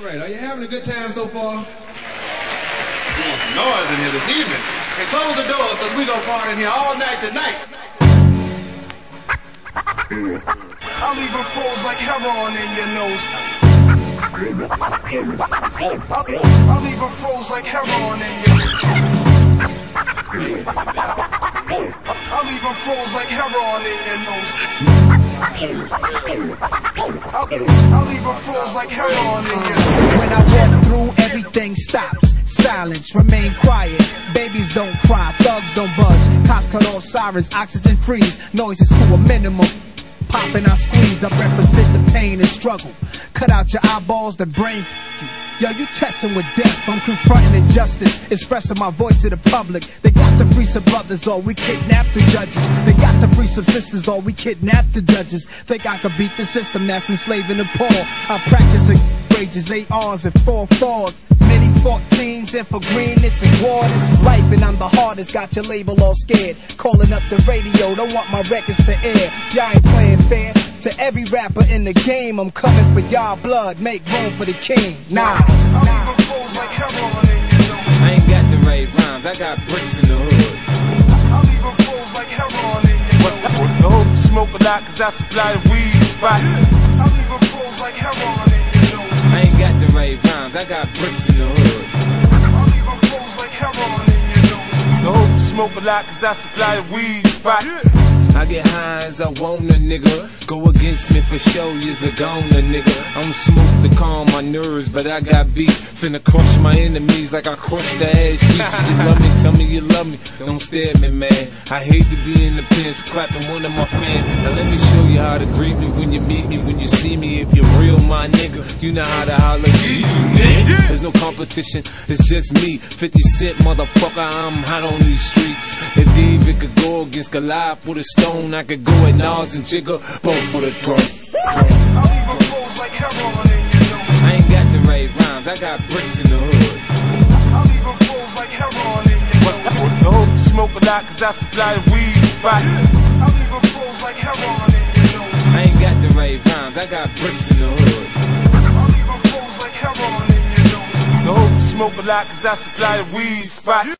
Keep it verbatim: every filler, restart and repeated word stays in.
All right, are you having a good time so far? Doing some noise in here this evening. And close the doors because we're going to party in here all night tonight. I'll leave a froze like heroin in your nose. I'll, I'll leave a froze like heroin in your nose. I'll leave a froze like heroin in your nose. I'll, I'll leave a froze like heroin in your nose. When I walk through, everything stops. Silence, remain quiet. Babies don't cry, thugs don't budge. Cops cut off sirens, oxygen freeze. Noises to a minimum. Popping, I squeeze, I represent the pain and struggle. Cut out your eyeballs, the brain. Yo, you testing with death, I'm confronting injustice, expressing my voice to the public. They got to free some brothers or we kidnap the judges. They got to free some sisters or we kidnap the judges. Think I could beat the system that's enslaving the poor. I practice in wages, eight R's and four fours. Many fourteens and for green, this is war, this is life and I'm the hardest. Got your label all scared, calling up the radio, don't want my records to air. Y'all ain't playing fair. To every rapper in the game, I'm coming for y'all blood, make room for the king. Nah, nah. I'll leave a froze like heroin in your nose. I ain't got the right rhymes, I got bricks in the hood. I'll leave a froze like heroin in your nose. I hope you smoke a lot cause I supply the weed spot. I'll leave a froze like heroin in your nose. I ain't got the right rhymes, I got bricks in the hood. I'll leave a froze like heroin in your nose. I hope you smoke a lot cause I supply the weed spot. I get high as I want a nigga. Go against me for show, you's a goner, nigga. I'm smoke to calm my nerves, but I got beef. Finna crush my enemies like I crushed the ass cheeks. If you love me, tell me you love me. Don't stare at me, man. I hate to be in the pins for clapping one of my fans. Now let me show you how to greet me when you meet me, when you see me. If you're real, my nigga, you know how to holler. See you, man. There's no competition, it's just me. fifty cent, motherfucker, I'm hot on these streets. If David could go against Goliath with a stone, I could go at Nas and Jigga, both for the throne. I'll leave a froze like heroin in your nose. I ain't got the right rhymes, I got bricks in the hood. I'll leave a froze like heroin in your nose. I hope you smoke a lot cause I supply the weed spot. I'll leave a froze like heroin in your nose. I ain't got the right rhymes, I got bricks in the hood. I'll leave a froze like heroin in your nose. I hope you smoke a lot cause I supply the weed spot.